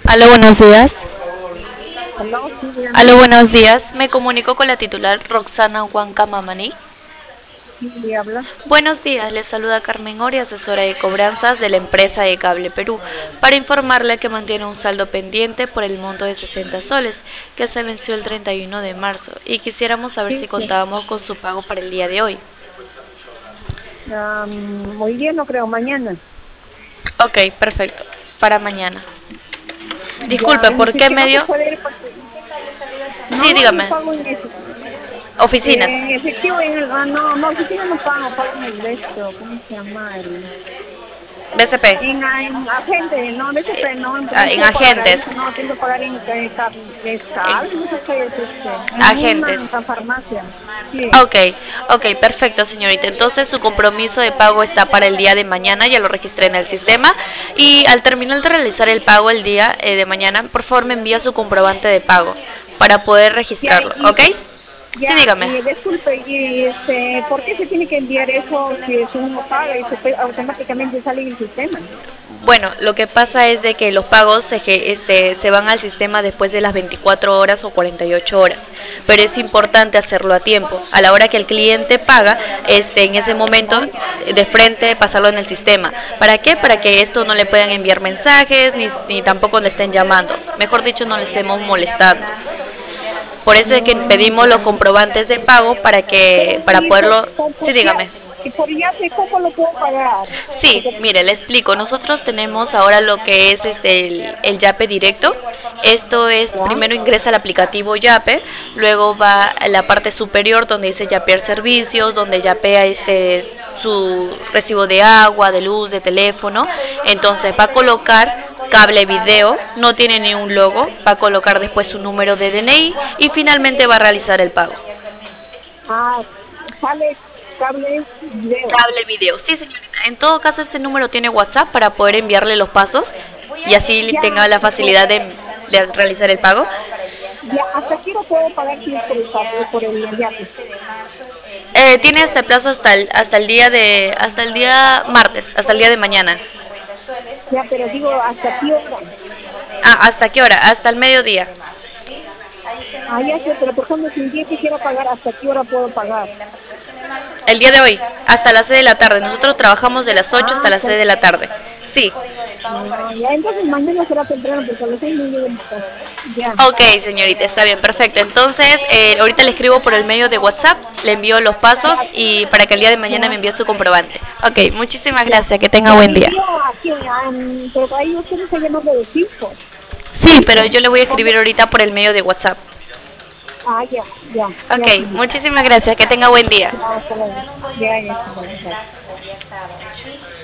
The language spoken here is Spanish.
Aló, buenos días. Aló, sí, dígame. Aló, buenos días. Me comunico con la titular Roxana Huancamamani. Sí, le habla. Buenos días, les saluda Carmen Ori, asesora de cobranzas de la empresa de Cable Perú, para informarle que mantiene un saldo pendiente por el monto de 60 soles, que se venció el 31 de marzo, y quisiéramos saber si Sí, sí. contábamos con su pago para el día de hoy. Hoy día no creo, mañana. Ok, perfecto. Para mañana. Ya, Disculpe, y ¿por si es qué que no se medio? puede ir porque... Sí, No, yo dígame. pago Oficinas. en efectivo, no, oficina no pago en el de esto, ¿cómo se llama? BCP. En agente, no, de ese no, no En puedo pagar ahí, agentes. no, tengo que pagar es cable, no sé qué es en una Agentes. farmacia. Sí, Ok, ok, perfecto, señorita. Entonces su compromiso de pago está para el día de mañana, ya lo registré en el sistema. Y al terminar de realizar el pago el día de mañana, por favor me envía su comprobante de pago para poder ya, registrarlo, ¿ok? Sí, ya, dígame. y disculpe, ¿por qué se tiene que enviar eso si uno paga y automáticamente sale en el sistema? Bueno, lo que pasa es de que los pagos se van al sistema después de las 24 horas o 48 horas, pero es importante hacerlo a tiempo. A la hora que el cliente paga, en ese momento de frente pasarlo en el sistema. ¿Para qué? Para que esto no le puedan enviar mensajes ni tampoco le estén llamando. Mejor dicho, no le estemos molestando. Por eso es que pedimos los Ya. comprobantes de pago Pero para poderlo. Sí, dígame. por Yape, ¿cómo lo puedo pagar? Sí, Porque, mire, le explico. Nosotros tenemos ahora lo que es el Yape directo. Esto es, ¿ya? primero ingresa al aplicativo Yape, luego va a la parte superior donde dice Yapear servicios, donde yapea su recibo de agua, de luz, de teléfono. Entonces va a colocar cable video, no tiene ni un logo, va a colocar después su número de DNI y finalmente va a realizar el pago. Ah, sale cable video. Cable video. Sí, señorita. En todo caso, este número tiene WhatsApp para poder enviarle los pasos y así Ya, tenga la facilidad de realizar el pago. ya, ¿hasta qué hora puedo pagar si es por por el Yape? Tiene este plazo hasta el día martes, hasta el día de mañana. Ya, pero digo, ¿hasta qué hora? Ah, ¿hasta qué hora? Hasta el mediodía. Ah, ya sé, pero por ejemplo, si un día quisiera pagar, ¿hasta qué hora puedo pagar? El día de hoy, hasta las 6 de la tarde. Nosotros trabajamos de las 8 hasta Ah, las 6 de la tarde. Sí. ya, entonces mañana será temprano porque a las 6 no llego a mi casa. Ya, Ok, señorita, está bien, perfecto. Entonces, ahorita le escribo por el medio de WhatsApp, le envío los pasos ya, y para que el día de mañana me ya, envíe su comprobante. Ok, muchísimas ya. gracias, que tenga Ya, buen le día. envío aquí, pero ahí usted me está llamando de fijo. Sí, pero yo le voy a ¿Cómo? escribir ahorita por el medio de WhatsApp. Ah, ya, Ok, señorita. muchísimas gracias, que tenga buen día. Ya, hasta luego. Ya, hasta luego.